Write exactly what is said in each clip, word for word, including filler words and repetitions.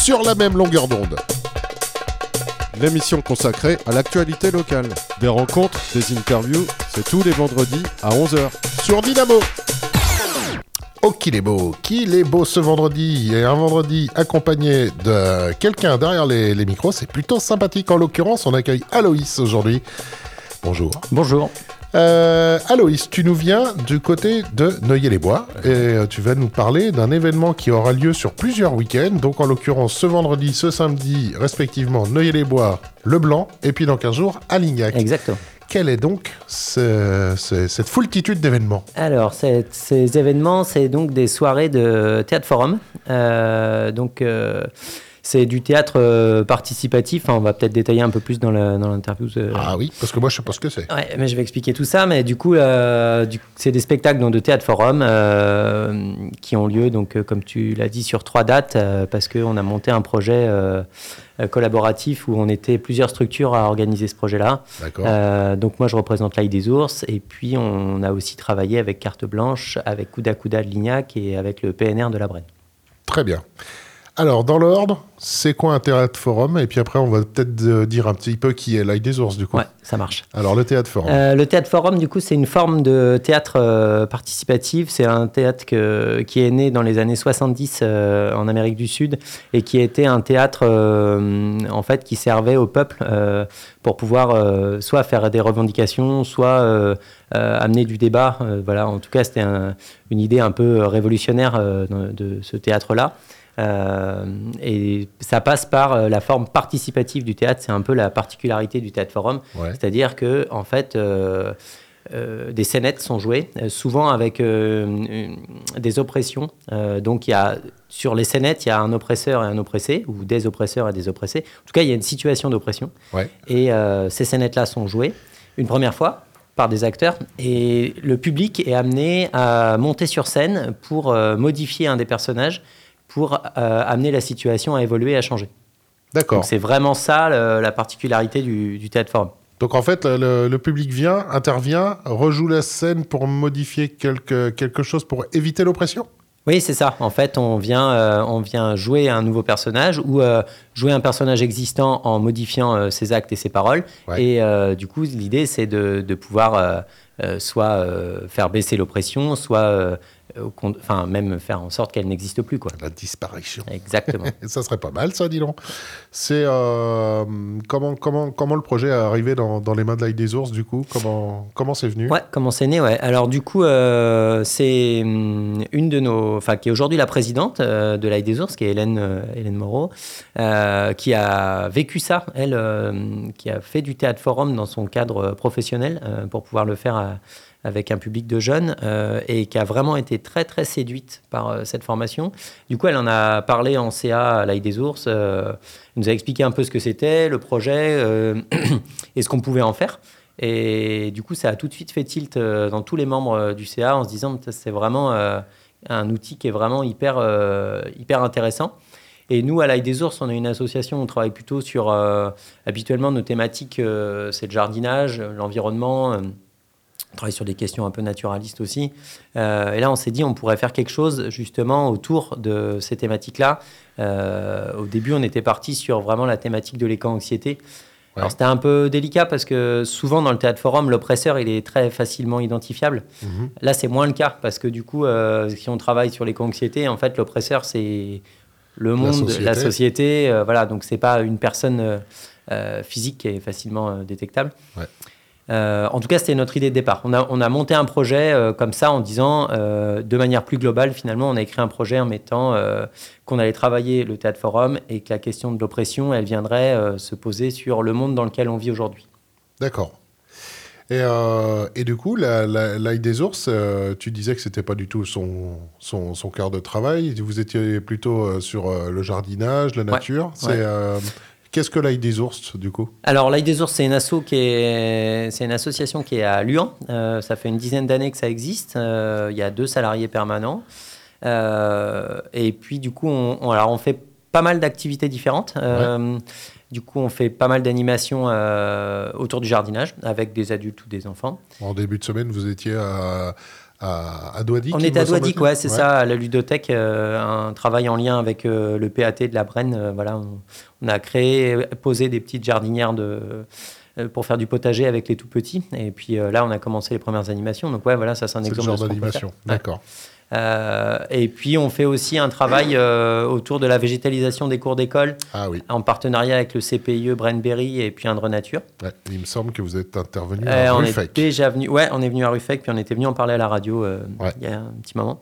sur la même longueur d'onde. L'émission consacrée à l'actualité locale. Des rencontres, des interviews, c'est tous les vendredis à onze heures sur Dynamo. Oh, qu'il est beau, qu'il est beau ce vendredi. Et un vendredi accompagné de quelqu'un derrière les, les micros, c'est plutôt sympathique. En l'occurrence, on accueille Aloïs aujourd'hui. Bonjour. Bonjour. Euh, Aloïs, tu nous viens du côté de Neuilly-les-Bois et euh, tu vas nous parler d'un événement qui aura lieu sur plusieurs week-ends. Donc en l'occurrence ce vendredi, ce samedi, respectivement Neuilly-les-Bois, Le Blanc et puis dans quinze jours à Lignac. Exactement. Quelle est donc ce, ce, cette foultitude d'événements ? Alors, cette, ces événements, c'est donc des soirées de théâtre forum. Euh, donc, euh, c'est du théâtre euh, participatif. Enfin, on va peut-être détailler un peu plus dans, la, dans l'interview. Euh... Ah oui, parce que moi, je ne sais pas ce que c'est. Ouais, mais je vais expliquer tout ça. Mais du coup, euh, du, c'est des spectacles donc, de théâtre forum euh, qui ont lieu, donc, euh, comme tu l'as dit, sur trois dates, euh, parce qu'on a monté un projet euh, collaboratif où on était plusieurs structures à organiser ce projet-là. D'accord. Euh, donc moi, je représente l'Ail des Ours. Et puis, on a aussi travaillé avec Carte Blanche, avec Kouda Kouda de Lignac et avec le P N R de la Brenne. Très bien. Alors, dans l'ordre, c'est quoi un théâtre forum ? Et puis après, on va peut-être euh, dire un petit peu qui est l'Ail des Ours, du coup. Ouais, ça marche. Alors, le théâtre forum. Euh, le théâtre forum, du coup, c'est une forme de théâtre euh, participatif. C'est un théâtre que, qui est né dans les années soixante-dix euh, en Amérique du Sud et qui était un théâtre, euh, en fait, qui servait au peuple euh, pour pouvoir euh, soit faire des revendications, soit euh, euh, amener du débat. Euh, voilà, en tout cas, c'était un, une idée un peu révolutionnaire euh, de, de ce théâtre-là. Euh, et ça passe par euh, la forme participative du théâtre. C'est un peu la particularité du théâtre forum, Ouais. C'est-à-dire que en fait euh, euh, des scénettes sont jouées euh, souvent avec euh, une, des oppressions. Euh, donc il y a sur les scénettes il y a un oppresseur et un oppressé, ou des oppresseurs et des oppressés. En tout cas il y a une situation d'oppression. Ouais. Et euh, ces scénettes-là sont jouées une première fois par des acteurs, et le public est amené à monter sur scène pour euh, modifier un des personnages, pour euh, amener la situation à évoluer et à changer. D'accord. Donc c'est vraiment ça le, la particularité du, du théâtre forum. Donc en fait, le, le public vient, intervient, rejoue la scène pour modifier quelque, quelque chose pour éviter l'oppression ? Oui, c'est ça. En fait, on vient, euh, on vient jouer un nouveau personnage ou euh, jouer un personnage existant en modifiant euh, ses actes et ses paroles. Ouais. Et euh, du coup, l'idée, c'est de, de pouvoir euh, euh, soit euh, faire baisser l'oppression, soit euh, enfin, même faire en sorte qu'elle n'existe plus, quoi. La disparition. Exactement. Ça serait pas mal, ça, dis donc. C'est euh, comment, comment, comment le projet est arrivé dans, dans les mains de l'Ail des Ours, du coup ? Comment, comment c'est venu ? Ouais, comment c'est né, ouais. Alors du coup, euh, c'est hum, une de nos, enfin qui est aujourd'hui la présidente euh, de l'Ail des Ours, qui est Hélène, euh, Hélène Moreau, euh, qui a vécu ça, elle, euh, qui a fait du théâtre forum dans son cadre professionnel euh, pour pouvoir le faire à, avec un public de jeunes euh, et qui a vraiment été très très séduite par euh, cette formation. Du coup, elle en a parlé en C A à l'Ail des Ours. Euh, elle nous a expliqué un peu ce que c'était, le projet euh, et ce qu'on pouvait en faire. Et du coup, ça a tout de suite fait tilt euh, dans tous les membres euh, du C A en se disant que c'est vraiment euh, un outil qui est vraiment hyper, euh, hyper intéressant. Et nous, à l'Ail des Ours, on a une association, on travaille plutôt sur, euh, habituellement, nos thématiques, euh, c'est le jardinage, l'environnement, euh, on travaille sur des questions un peu naturalistes aussi. Euh, et là, on s'est dit on pourrait faire quelque chose justement autour de ces thématiques-là. Euh, au début, on était parti sur vraiment la thématique de l'éco-anxiété. Ouais. Alors, c'était un peu délicat parce que souvent, dans le théâtre forum, l'oppresseur, il est très facilement identifiable. Mmh. Là, c'est moins le cas parce que du coup, euh, si on travaille sur l'éco-anxiété, en fait, l'oppresseur, c'est le monde, la société. La société euh, voilà, donc, ce n'est pas une personne euh, euh, physique qui est facilement euh, détectable. Ouais. Euh, en tout cas, c'était notre idée de départ. On a, on a monté un projet euh, comme ça en disant, euh, de manière plus globale, finalement, on a écrit un projet en mettant euh, qu'on allait travailler le théâtre forum et que la question de l'oppression, elle viendrait euh, se poser sur le monde dans lequel on vit aujourd'hui. D'accord. Et, euh, et du coup, la, la, l'Ail des Ours, euh, tu disais que c'était pas du tout son, son, son cœur de travail. Vous étiez plutôt euh, sur euh, le jardinage, la nature. Ouais. C'est... Ouais. Euh, Qu'est-ce que l'Ail des Ours, du coup ? Alors, l'Ail des Ours, c'est une, asso qui est... c'est une association qui est à Luan. Euh, ça fait une dizaine d'années que ça existe. Euh, il y a deux salariés permanents. Euh, et puis, du coup, on, on, alors, on fait pas mal d'activités différentes. Euh, ouais. Du coup, on fait pas mal d'animations euh, autour du jardinage avec des adultes ou des enfants. En début de semaine, vous étiez à... à, à Douadic. On était à Douadic, ouais, c'est ouais. ça, à la ludothèque, euh, un travail en lien avec euh, le P A T de la Brenne. Euh, voilà, on, on a créé, posé des petites jardinières de, euh, pour faire du potager avec les tout petits. Et puis euh, là, on a commencé les premières animations. Donc ouais, voilà, ça c'est un c'est exemple. Le genre d'animation, d'accord. Ouais. Euh, et puis on fait aussi un travail euh, autour de la végétalisation des cours d'école, ah, oui. en partenariat avec le C P I E Brenne-Berry et puis Indre Nature. Ouais, il me semble que vous êtes intervenu euh, à on Ruffec. Est déjà venu, ouais, on est venu à Ruffec, puis on était venu en parler à la radio euh, ouais. il y a un petit moment.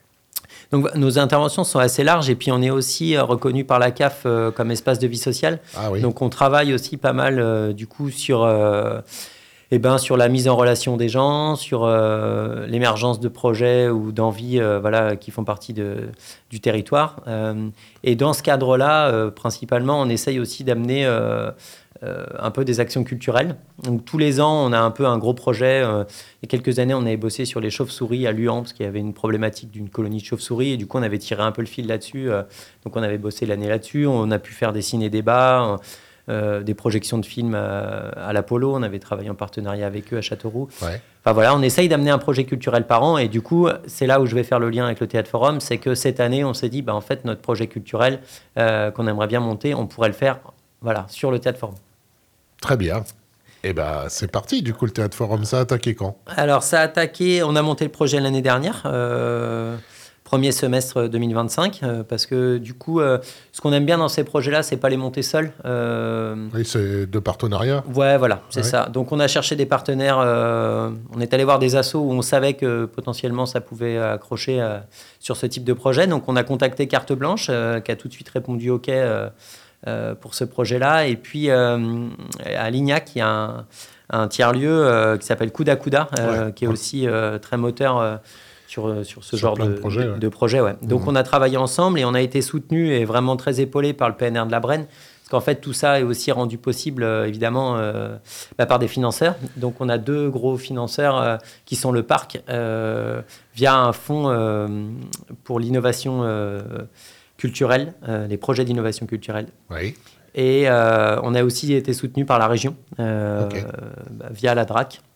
Donc nos interventions sont assez larges et puis on est aussi euh, reconnu par la C A F euh, comme espace de vie sociale. Ah, oui. Donc on travaille aussi pas mal euh, du coup sur... Euh, Eh ben, sur la mise en relation des gens, sur euh, l'émergence de projets ou d'envies euh, voilà, qui font partie de, du territoire. Euh, et dans ce cadre-là, euh, principalement, on essaye aussi d'amener euh, euh, un peu des actions culturelles. Donc, tous les ans, on a un peu un gros projet. Euh, il y a quelques années, on avait bossé sur les chauves-souris à Luant, parce qu'il y avait une problématique d'une colonie de chauves-souris. Et du coup, on avait tiré un peu le fil là-dessus. Euh, donc, on avait bossé l'année là-dessus. On a pu faire des ciné-débats. Euh, Euh, des projections de films à, à l'Apollo, on avait travaillé en partenariat avec eux à Châteauroux. Ouais. Enfin voilà, on essaye d'amener un projet culturel par an et du coup, c'est là où je vais faire le lien avec le Théâtre Forum, c'est que cette année, on s'est dit, bah, en fait, notre projet culturel euh, qu'on aimerait bien monter, on pourrait le faire voilà, sur le Théâtre Forum. Très bien. Et eh ben, c'est parti, du coup, le Théâtre Forum, ça a attaqué quand ? Alors, ça a attaqué, on a monté le projet l'année dernière, euh, premier semestre deux mille vingt-cinq, euh, parce que du coup, euh, ce qu'on aime bien dans ces projets-là, c'est pas les monter seuls. Euh... Oui, c'est de partenariat. Ouais, voilà, c'est ouais. ça. Donc, on a cherché des partenaires. Euh, on est allé voir des assos où on savait que potentiellement ça pouvait accrocher euh, sur ce type de projet. Donc, on a contacté Carte Blanche, euh, qui a tout de suite répondu OK euh, euh, pour ce projet-là. Et puis, euh, à Lignac, il y a un, un tiers-lieu euh, qui s'appelle Kouda Kouda, euh, ouais. qui est ouais. aussi euh, très moteur. Euh, Sur, sur ce sur genre de, de projet. De, ouais. de projet ouais. Donc, mmh. on a travaillé ensemble et on a été soutenus et vraiment très épaulés par le P N R de la Brenne. Parce qu'en fait, tout ça est aussi rendu possible, euh, évidemment, euh, bah, par des financeurs. Donc, on a deux gros financeurs euh, qui sont le parc, euh, via un fonds euh, pour l'innovation euh, culturelle, euh, les projets d'innovation culturelle. Oui. Et euh, on a aussi été soutenus par la région, euh, okay. bah, via la D R A C.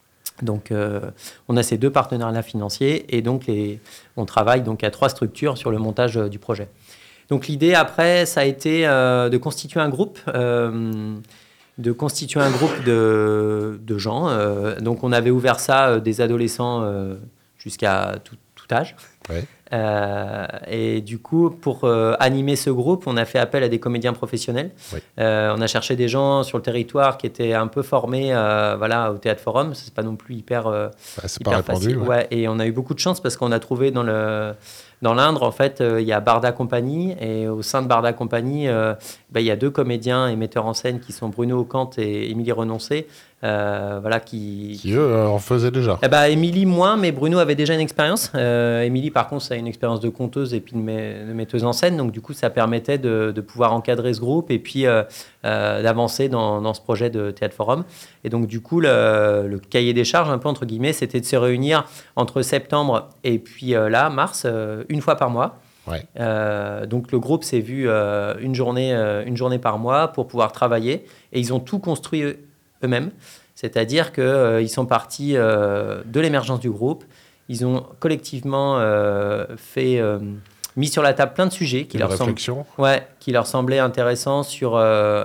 Donc, euh, on a ces deux partenariats financiers et donc les, on travaille donc à trois structures sur le montage euh, du projet. Donc, l'idée après, ça a été euh, de constituer un groupe, euh, de constituer un groupe de, de gens. Euh, donc, on avait ouvert ça euh, des adolescents euh, jusqu'à tout, tout âge. Ouais. Euh, et du coup, pour euh, animer ce groupe, on a fait appel à des comédiens professionnels. Oui. Euh, on a cherché des gens sur le territoire qui étaient un peu formés euh, voilà, au Théâtre Forum. C'est pas non plus hyper, euh, bah, c'est hyper pas facile. répandu, ouais. Ouais, et on a eu beaucoup de chance parce qu'on a trouvé dans le... Dans l'Indre, en fait, il euh, y a Barda Compagnie et au sein de Barda Compagnie, il euh, bah, y a deux comédiens et metteurs en scène qui sont Bruno Ocante et Émilie Renoncé, euh, voilà, qui... Qui, eux, euh, en faisaient déjà. Eh bah, Émilie, moins, mais Bruno avait déjà une expérience. Euh, Émilie, par contre, ça a une expérience de conteuse et puis de, met, de metteuse en scène. Donc, du coup, ça permettait de, de pouvoir encadrer ce groupe et puis euh, euh, d'avancer dans, dans ce projet de Théâtre Forum. Et donc, du coup, le, le cahier des charges, un peu entre guillemets, c'était de se réunir entre septembre et puis euh, là, mars, euh, une fois par mois. Ouais. Euh, donc, le groupe s'est vu euh, une, journée, euh, une journée par mois pour pouvoir travailler. Et ils ont tout construit eux, eux-mêmes. C'est-à-dire qu'ils euh, sont partis euh, de l'émergence du groupe. Ils ont collectivement euh, fait, euh, mis sur la table plein de sujets qui, leur, semble, ouais, qui leur semblaient intéressants sur, euh,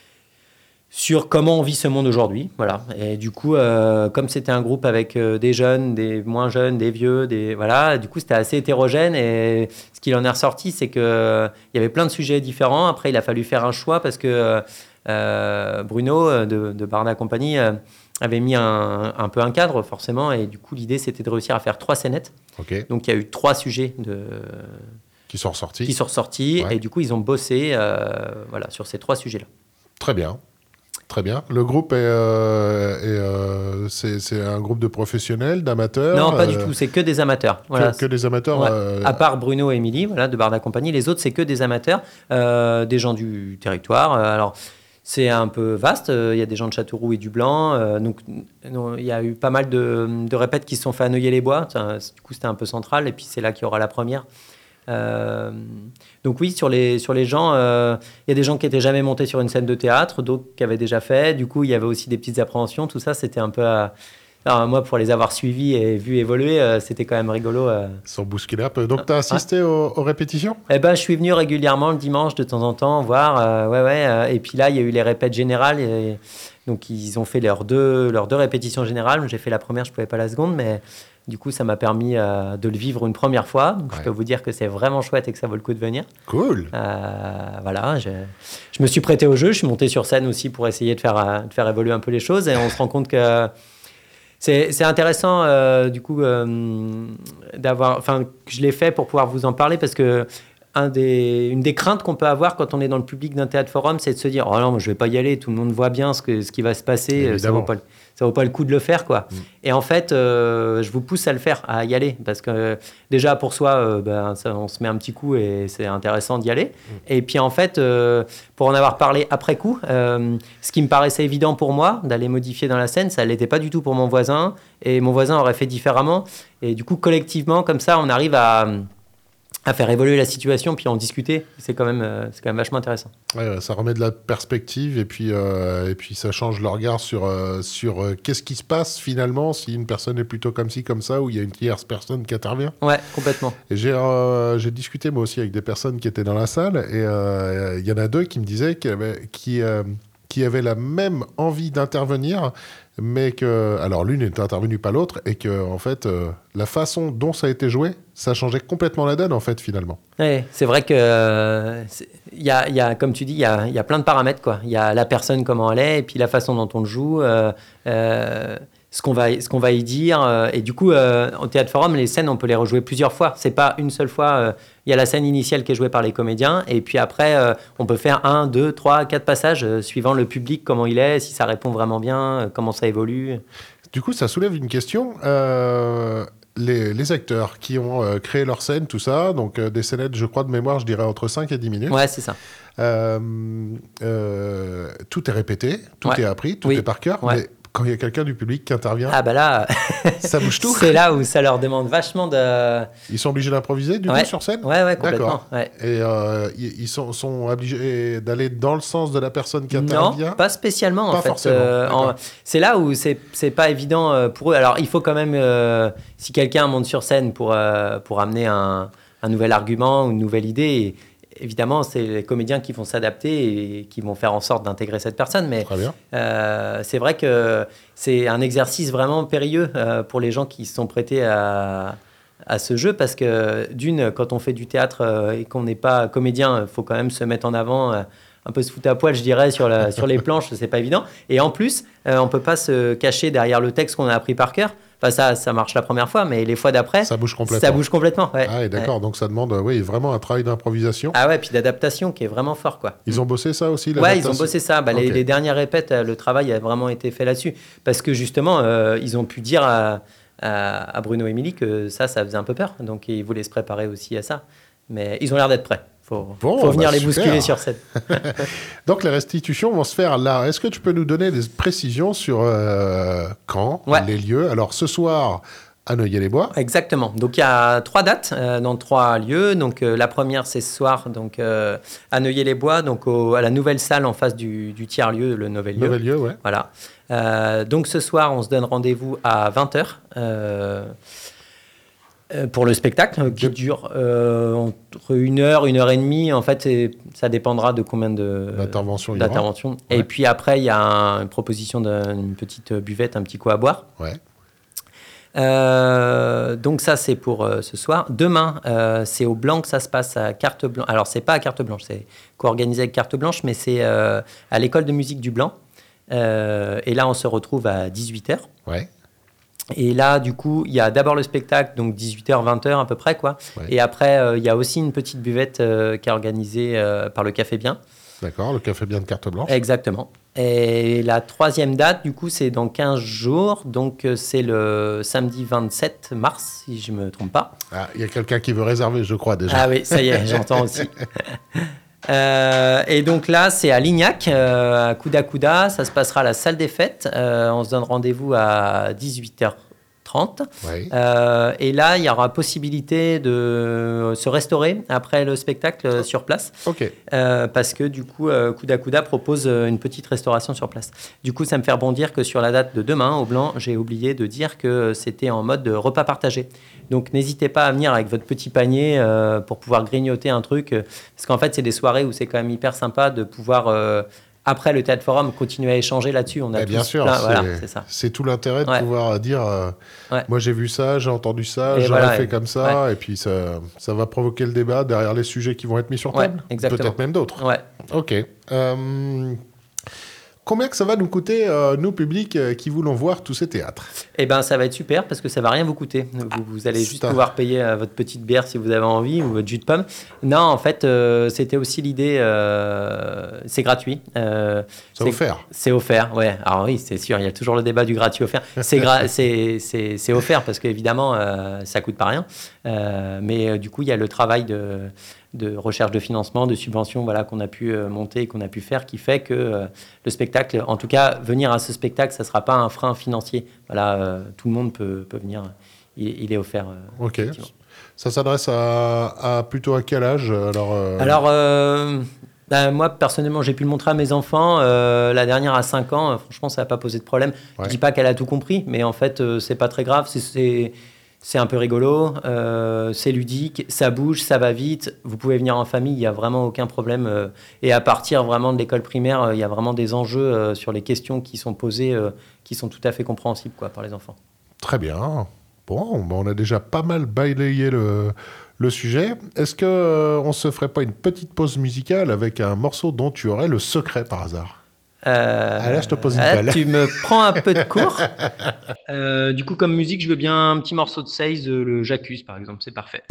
sur comment on vit ce monde aujourd'hui. Voilà. Et du coup, euh, comme c'était un groupe avec euh, des jeunes, des moins jeunes, des vieux, des, voilà, du coup, c'était assez hétérogène. Et ce qu'il en est ressorti, c'est qu'il euh, y avait plein de sujets différents. Après, il a fallu faire un choix parce que... Euh, Euh, Bruno de, de Barda Compagnie euh, avait mis un, un peu un cadre forcément et du coup l'idée c'était de réussir à faire trois scénettes. Okay. Donc il y a eu trois sujets de, qui sont ressortis, qui sont ressortis ouais. Et du coup ils ont bossé euh, voilà, sur ces trois sujets-là. Très bien. Très bien. Le groupe est, euh, est euh, c'est, c'est un groupe de professionnels, d'amateurs. Non, pas euh, du tout. C'est que des amateurs. Voilà. Que, que des amateurs. Ouais. Euh... À part Bruno et Émilie, voilà, de Barda Compagnie, les autres c'est que des amateurs, euh, des gens du territoire. Alors c'est un peu vaste. Il y a des gens de Châteauroux et du Blanc. Euh, donc, il y a eu pas mal de, de répètes qui se sont fait à Neuilly-les-Bois. Du coup, c'était un peu central. Et puis, c'est là qu'il y aura la première. Euh, donc, oui, sur les, sur les gens, euh, il y a des gens qui n'étaient jamais montés sur une scène de théâtre, d'autres qui avaient déjà fait. Du coup, il y avait aussi des petites appréhensions. Tout ça, c'était un peu à, Alors, moi, pour les avoir suivis et vus évoluer, euh, c'était quand même rigolo. Euh. Ils sont bousculés un peu. Donc, tu as assisté ouais. aux, aux répétitions ? Eh ben, je suis venu régulièrement le dimanche de temps en temps voir. Euh, ouais, ouais. Euh, et puis là, il y a eu les répètes générales. Et, donc, ils ont fait leurs deux, leurs deux répétitions générales. J'ai fait la première, je ne pouvais pas la seconde, mais du coup, ça m'a permis euh, de le vivre une première fois. Donc, ouais. je peux vous dire que c'est vraiment chouette et que ça vaut le coup de venir. Cool. Euh, voilà, je, je me suis prêté au jeu. Je suis monté sur scène aussi pour essayer de faire, de faire évoluer un peu les choses. Et on se rend compte que c'est, c'est intéressant, euh, du coup, euh, d'avoir... Enfin, que je l'ai fait pour pouvoir vous en parler parce que Un des, une des craintes qu'on peut avoir quand on est dans le public d'un théâtre forum, c'est de se dire « Oh non, je ne vais pas y aller, tout le monde voit bien ce, que, ce qui va se passer, Évidemment. ça ne vaut pas, ça vaut pas le coup de le faire. » quoi. Mm. Et en fait, euh, je vous pousse à le faire, à y aller, parce que euh, déjà pour soi, euh, ben, ça, on se met un petit coup et c'est intéressant d'y aller. Mm. Et puis en fait, euh, pour en avoir parlé après coup, euh, ce qui me paraissait évident pour moi, d'aller modifier dans la scène, ça ne l'était pas du tout pour mon voisin, et mon voisin aurait fait différemment. Et du coup, collectivement, comme ça, on arrive à... à faire évoluer la situation, puis en discuter, c'est quand même, euh, c'est quand même vachement intéressant. Ouais, ça remet de la perspective, et puis, euh, et puis ça change le regard sur, euh, sur euh, qu'est-ce qui se passe finalement si une personne est plutôt comme ci, comme ça, ou il y a une tierce personne qui intervient. Ouais, complètement. Et j'ai, euh, j'ai discuté moi aussi avec des personnes qui étaient dans la salle, et il euh, y en a deux qui me disaient qu'ils avaient, qui, euh, qui avaient la même envie d'intervenir, mais que, alors l'une n'était intervenue pas l'autre, et que en fait, euh, la façon dont ça a été joué, ça changeait complètement la donne en fait finalement. Oui, c'est vrai que, euh, il y a, y a, comme tu dis, il y a, y a plein de paramètres quoi. Il y a la personne comment elle est, et puis la façon dont on le joue, euh, euh, ce qu'on va, ce qu'on va y dire, euh, et du coup, euh, au Théâtre Forum, les scènes, on peut les rejouer plusieurs fois. C'est pas une seule fois. Euh, il y a la scène initiale qui est jouée par les comédiens, et puis après, euh, on peut faire un, deux, trois, quatre passages euh, suivant le public, comment il est, si ça répond vraiment bien, euh, comment ça évolue. Du coup, ça soulève une question. Euh, les, les acteurs qui ont euh, créé leur scène, tout ça, donc euh, des scénettes, je crois de mémoire, je dirais entre cinq et dix minutes. Ouais, c'est ça. Euh, euh, tout est répété, tout ouais. est appris, tout oui. est par cœur, ouais. mais quand il y a quelqu'un du public qui intervient, ah bah là, ça bouge tout. C'est là où ça leur demande vachement de... Ils sont obligés d'improviser du ouais. coup sur scène ? Ouais, ouais, complètement. Ouais. Et euh, ils sont, sont obligés d'aller dans le sens de la personne qui intervient ? Non, pas spécialement pas en fait. Forcément. Euh, en, c'est là où c'est, c'est pas évident pour eux. Alors il faut quand même, euh, si quelqu'un monte sur scène pour, euh, pour amener un, un nouvel argument ou une nouvelle idée... Et, évidemment, c'est les comédiens qui vont s'adapter et qui vont faire en sorte d'intégrer cette personne. Mais euh, c'est vrai que c'est un exercice vraiment périlleux euh, pour les gens qui se sont prêtés à, à ce jeu. Parce que d'une, quand on fait du théâtre euh, et qu'on n'est pas comédien, il faut quand même se mettre en avant, euh, un peu se foutre à poil, je dirais, sur, la, sur les planches. C'est pas évident. Et en plus, euh, on ne peut pas se cacher derrière le texte qu'on a appris par cœur. Enfin, ça, ça marche la première fois, mais les fois d'après, ça bouge complètement. Ça bouge complètement, ouais. Ah, et d'accord, ouais. Donc ça demande oui, vraiment un travail d'improvisation. Ah ouais, puis d'adaptation qui est vraiment fort, quoi. Ils ont bossé ça aussi, Ouais, ils ont bossé ça. Bah, okay. les, les dernières répètes, le travail a vraiment été fait là-dessus. Parce que justement, euh, ils ont pu dire à, à, à Bruno et Émilie que ça, ça faisait un peu peur. Donc ils voulaient se préparer aussi à ça. Mais ils ont l'air d'être prêts. Il faut, bon, faut venir bah, les super. bousculer sur scène. Donc les restitutions vont se faire là. Est-ce que tu peux nous donner des précisions sur euh, quand, ouais. les lieux ? Alors ce soir... à Neuilly-les-Bois. Exactement. Donc, il y a trois dates euh, dans trois lieux. Donc, euh, la première, c'est ce soir donc, euh, à Neuilly-les-Bois, donc au, à la nouvelle salle en face du, du tiers-lieu, le Novel-Lieu. Novel-Lieu, ouais. Voilà. Euh, donc, ce soir, on se donne rendez-vous à vingt heures euh, euh, pour le spectacle qui dure euh, entre une heure, une heure et demie. En fait, c'est, ça dépendra de combien de, d'interventions. d'interventions. Ouais. Et puis après, il y a un, une proposition d'une petite buvette, un petit coup à boire. Ouais. Euh, donc ça c'est pour euh, ce soir. Demain euh, c'est au Blanc que ça se passe à Carte Blanche. Alors c'est pas à Carte Blanche, c'est co-organisé avec Carte Blanche, mais c'est euh, à l'école de musique du Blanc. Euh, et là on se retrouve à dix-huit heures. Ouais. Et là du coup il y a d'abord le spectacle, donc dix-huit heures, vingt heures à peu près quoi. Ouais. Et après il euh, y a aussi une petite buvette euh, qui est organisée euh, par le Café Bien. D'accord, le Café Bien de Carte Blanche. Exactement. Et la troisième date, du coup, c'est dans quinze jours. Donc, c'est le samedi vingt-sept mars, si je ne me trompe pas. Ah, il y a quelqu'un qui veut réserver, je crois, déjà. Ah oui, ça y est, j'entends aussi. euh, et donc là, c'est à Lignac, euh, à Kouda Kouda. Ça se passera à la salle des fêtes. Euh, on se donne rendez-vous à dix-huit heures trente. Oui. Euh, et là, il y aura possibilité de se restaurer après le spectacle euh, sur place. Ok. Euh, parce que du coup, euh, Kouda Kouda propose euh, une petite restauration sur place. Du coup, ça me fait rebondir que sur la date de demain, au Blanc, j'ai oublié de dire que c'était en mode repas partagé. Donc, n'hésitez pas à venir avec votre petit panier euh, pour pouvoir grignoter un truc. Euh, parce qu'en fait, c'est des soirées où c'est quand même hyper sympa de pouvoir... Euh, après le Théâtre Forum, continuer à échanger là-dessus. On a Eh bien sûr, plein, c'est, voilà, c'est, ça. c'est tout l'intérêt de ouais. pouvoir dire euh, ouais. moi j'ai vu ça, j'ai entendu ça, et j'aurais voilà, fait et... comme ça, ouais. et puis ça, ça va provoquer le débat derrière les sujets qui vont être mis sur table. Ouais, exactement. Peut-être même d'autres. Ouais. Ok. Euh... Combien que ça va nous coûter, euh, nous, publics, euh, qui voulons voir tous ces théâtres ? Eh bien, ça va être super parce que ça ne va rien vous coûter. Vous, vous allez juste un... pouvoir payer euh, votre petite bière si vous avez envie ou votre jus de pomme. Non, en fait, euh, c'était aussi l'idée... Euh, c'est gratuit. Euh, c'est, c'est offert. C'est offert, ouais. Alors oui, c'est sûr, il y a toujours le débat du gratuit offert. C'est, gra- c'est, c'est, c'est offert parce qu'évidemment, euh, ça ne coûte pas rien. Euh, mais euh, du coup, il y a le travail de... de recherche de financement, de subvention voilà, qu'on a pu euh, monter et qu'on a pu faire, qui fait que euh, le spectacle, en tout cas, venir à ce spectacle, ça ne sera pas un frein financier. Voilà, euh, tout le monde peut, peut venir. Il, il est offert. Euh, ok. Ça s'adresse à, à plutôt à quel âge alors, euh... alors euh, bah, moi, personnellement, j'ai pu le montrer à mes enfants. Euh, la dernière à cinq ans, euh, franchement, ça n'a pas posé de problème. Ouais. Je ne dis pas qu'elle a tout compris, mais en fait, euh, ce n'est pas très grave. C'est... c'est... C'est un peu rigolo, euh, c'est ludique, ça bouge, ça va vite. Vous pouvez venir en famille, il n'y a vraiment aucun problème. Euh, et à partir vraiment de l'école primaire, euh, il y a vraiment des enjeux euh, sur les questions qui sont posées, euh, qui sont tout à fait compréhensibles quoi, par les enfants. Très bien. Bon, ben on a déjà pas mal balayé le, le sujet. Est-ce qu'on euh, ne se ferait pas une petite pause musicale avec un morceau dont tu aurais le secret par hasard ? Euh, ah là, je te pose une là, balle. Tu me prends un peu de cours. euh, du coup, comme musique, je veux bien un petit morceau de Seize, le J'accuse, par exemple. C'est parfait.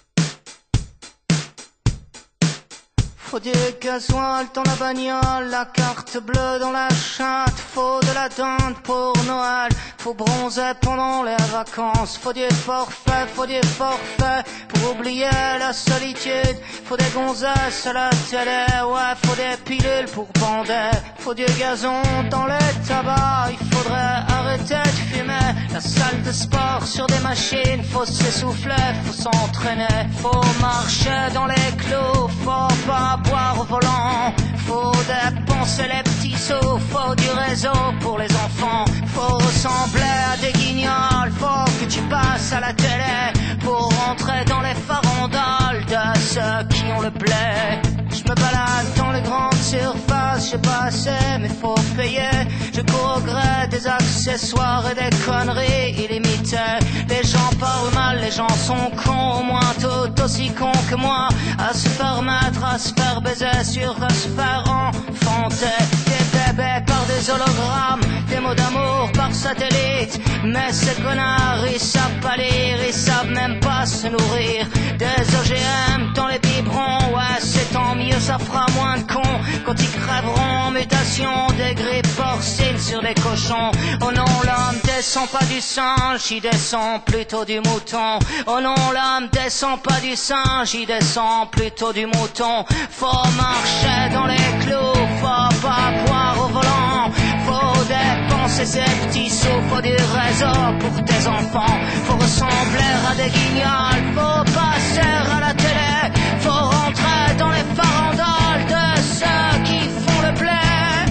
Faut du gasoil dans la bagnole, la carte bleue dans la chatte. Faut de la dinde pour Noël, faut bronzer pendant les vacances. Faut du forfait, faut du forfait pour oublier la solitude. Faut des gonzesses à la télé, ouais, faut des pilules pour bander. Faut du gazon dans les tabacs, il faudrait arrêter de fumer. La salle de sport sur des machines, faut s'essouffler, faut s'entraîner. Faut marcher dans les clous, faut pas boire au volant. Faut dépenser les petits sous, faut du réseau pour les enfants. Faut ressembler à des guignols, faut que tu passes à la télé pour rentrer dans les farandoles de ceux qui ont le blé. Je me balade dans les grandes surfaces, j'ai pas assez mais faut payer. Je cours au gré des accessoires et des conneries illimitées. Les gens parlent mal, les gens sont cons, au moins tout aussi cons que moi. À se faire mettre, à se faire baiser, sur à se faire enfanter. Des bébés par des hologrammes, des mots d'amour par satellite. Mais ces connards, ils savent pas lire, ils savent même pas se nourrir. Des O G M dans les biberons, ouais c'est tant mieux, ça fera moins de cons quand ils crèveront en mutation. Des grippes porcines sur des cochons. Oh non, l'homme descend pas du singe, il descend plutôt du mouton. Oh non, l'homme descend pas du singe, il descend plutôt du mouton. Faut marcher dans les clous, faut pas boire au volant. Faut dépenser ses petits sous, faut du réseau pour tes enfants. Faut ressembler à des guignols, faut passer à la télé. Faut rentrer dans les farandoles de ceux qui font le blé.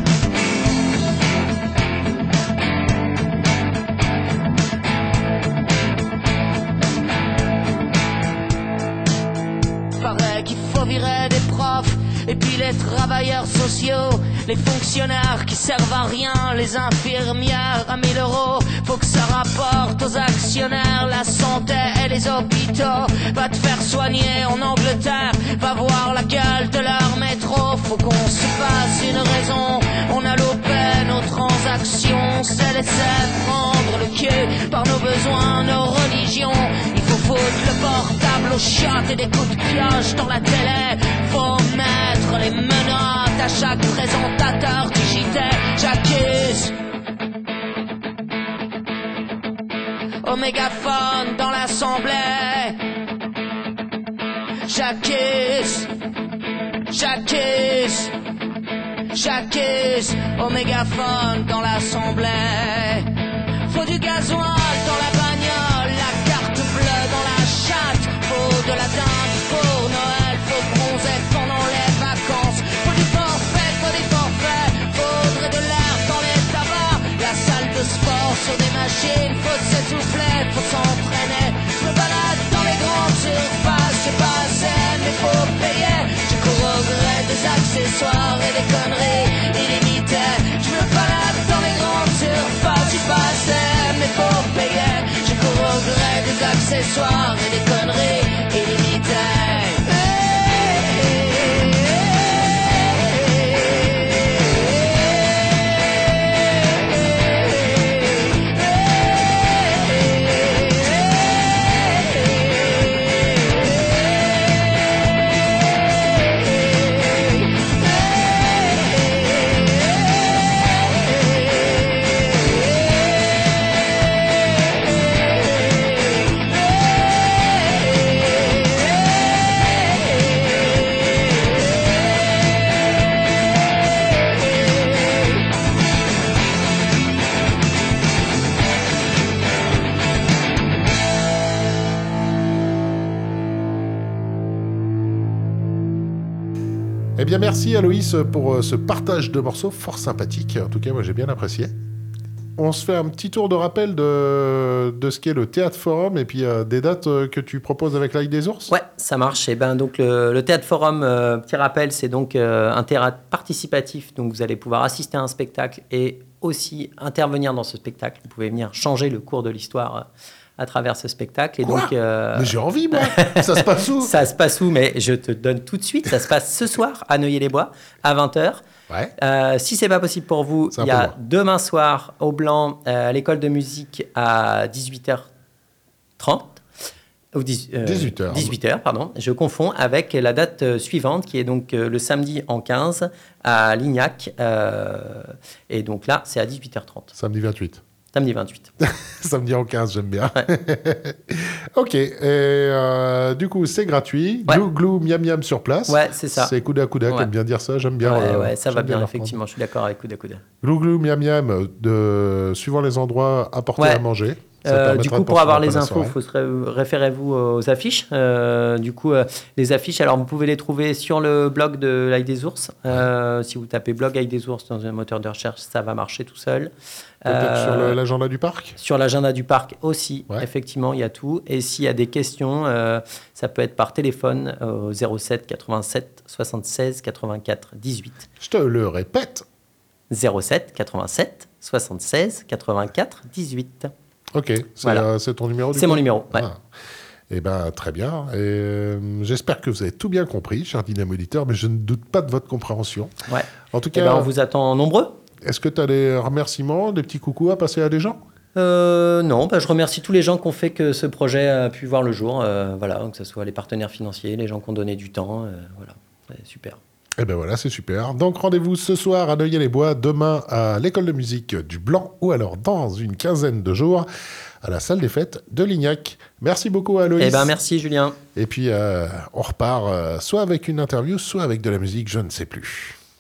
Paraît qu'il faut virer des profs, et puis les travailleurs sociaux, les fonctionnaires qui servent à rien, les infirmières à mille euros. Faut que ça rapporte aux actionnaires la santé et les hôpitaux. Va te faire soigner en Angleterre, va voir la gueule de leur métro. Faut qu'on se fasse une raison, on a loupé nos transactions. C'est laisser prendre le cul par nos besoins, nos religions. Il faut foutre le portable aux chiottes et des coups de cloche dans la télé. Faut mettre les menottes à chaque présentateur du J T. J'accuse au mégaphone dans l'assemblée. J'accuse, j'accuse, j'accuse au mégaphone dans l'assemblée. Faut du gasoil dans la bagnole. chatte, faut de la dinde pour Noël, faut bronzer pendant les vacances, faut du forfait, faut des forfaits, faudrait de l'air dans les tabacs, la salle de sport sur des machines, faut s'essouffler, faut s'entraîner, je me balade dans les grandes surfaces, j'ai pas assez mais faut payer, je cours au gré des accessoires et des conneries illimitées, je me balade dans les grandes surfaces, j'ai pas assez mais faut payer, je cours au gré des accessoires et des conneries illimitées. Eh bien, merci Aloïs pour ce partage de morceaux fort sympathique. En tout cas, moi, j'ai bien apprécié. On se fait un petit tour de rappel de, de ce qu'est le Théâtre Forum et puis euh, des dates euh, que tu proposes avec l'Aïe des Ours. Ouais, ça marche. Et ben, donc, le, le Théâtre Forum, euh, petit rappel, c'est donc euh, un théâtre participatif. Donc, vous allez pouvoir assister à un spectacle et aussi intervenir dans ce spectacle. Vous pouvez venir changer le cours de l'histoire euh, à travers ce spectacle. Et Quoi donc, euh... Mais j'ai envie, moi. Ça se passe où? Ça se passe où? Mais je te donne tout de suite. Ça se passe ce soir à Neuilly-les-Bois à vingt heures. Ouais. Euh, si c'est pas possible pour vous, il y a demain soir au Blanc euh, à l'école de musique à dix-huit heures trente. Ou dix, euh, dix-huit heures. dix-huit heures, pardon. Je confonds avec la date euh, suivante qui est donc euh, le samedi en quinze à Lignac. Euh, et donc là, c'est à dix-huit heures trente. Samedi vingt-huit. Samedi vingt-huit. Samedi en quinze, j'aime bien. Ouais. Ok, et euh, du coup, c'est gratuit. Ouais. Glou, glou, miam, miam sur place. Ouais, c'est ça. C'est couda, couda, Ouais. J'aime bien dire ça, j'aime bien. Ouais, euh, ouais, ça va bien, bien effectivement. Je suis d'accord avec Couda Couda. Glou, glou, miam, miam, de, suivant les endroits, apporter Ouais. à manger. Ça Euh, permettra du de coup, pour poursuivre avoir un peu les la infos, soirée. faut se ré- référez-vous aux affiches. Euh, du coup, euh, les affiches, alors vous pouvez les trouver sur le blog de l'Aïe des Ours. Euh, si vous tapez blog Aïe des Ours dans un moteur de recherche, ça va marcher tout seul. Peut-être Euh, sur le- l'agenda du parc. Sur l'agenda du parc aussi, Ouais. effectivement, il y a tout. Et s'il y a des questions, euh, ça peut être par téléphone au zéro sept quatre-vingt-sept soixante-seize quatre-vingt-quatre dix-huit. Je te le répète. zéro sept quatre-vingt-sept soixante-seize quatre-vingt-quatre dix-huit. Ok, c'est Voilà. euh, c'est ton numéro du C'est coup mon numéro, ouais. Ah. Eh bien, très bien. Et, euh, j'espère que vous avez tout bien compris, chers Dynamo auditeurs, mais je ne doute pas de votre compréhension. Ouais. En tout Eh cas, ben, on vous attend nombreux. est-ce que tu as des remerciements, des petits coucous à passer à des gens? Euh, non, bah, je remercie tous les gens qui ont fait que ce projet a pu voir le jour. Euh, voilà, que ce soit les partenaires financiers, les gens qui ont donné du temps. Euh, voilà, c'est super. Eh bien voilà, c'est super. Donc rendez-vous ce soir à Neuilly-les-Bois, demain à l'école de musique du Blanc, ou alors dans une quinzaine de jours à la salle des fêtes de Lignac. Merci beaucoup Aloïs. Eh ben merci Julien. Et puis euh, on repart euh, soit avec une interview, soit avec de la musique, je ne sais plus.